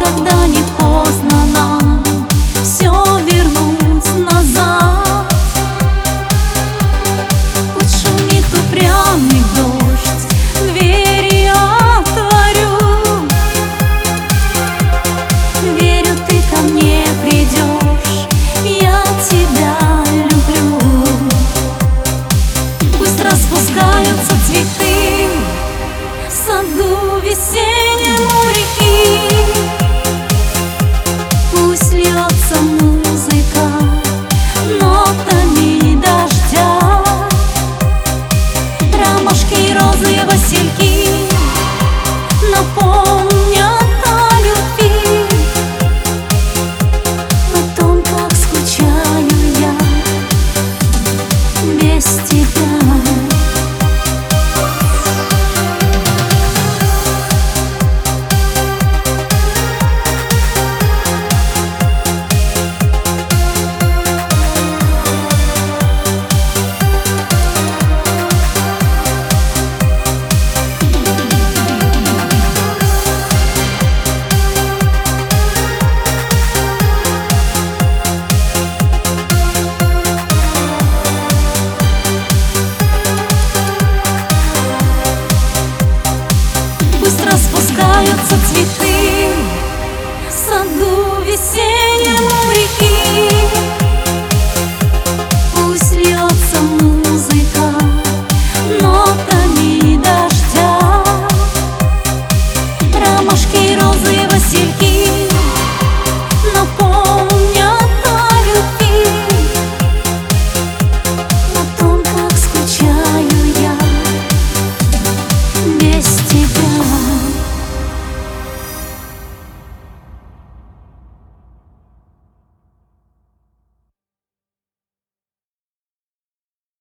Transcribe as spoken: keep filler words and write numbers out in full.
никогда не поздно нам все вернуть назад. Пусть шумит упрямый дождь, двери отворю. Верю, ты ко мне придешь, я тебя люблю. Пусть распускаются цветы в саду весеннем у реки. Пусть льется музыка нотами дождя. Ромашки, розы, васильки напомнят о любви, о том, как скучаю я без тебя. Пусть распускаются цветы